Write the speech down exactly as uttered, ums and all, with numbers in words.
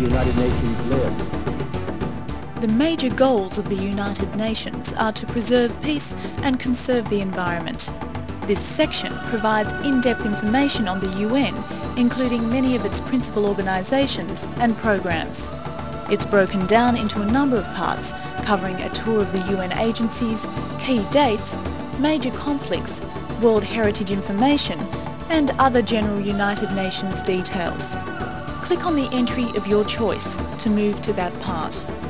United Nations live. The major goals of the United Nations are to preserve peace and conserve the environment. This section provides in-depth information on the U N, including many of its principal organisations and programs. It's broken down into a number of parts, covering a tour of the U N agencies, key dates, major conflicts, World Heritage information, and other general United Nations details. Click on the entry of your choice to move to that part.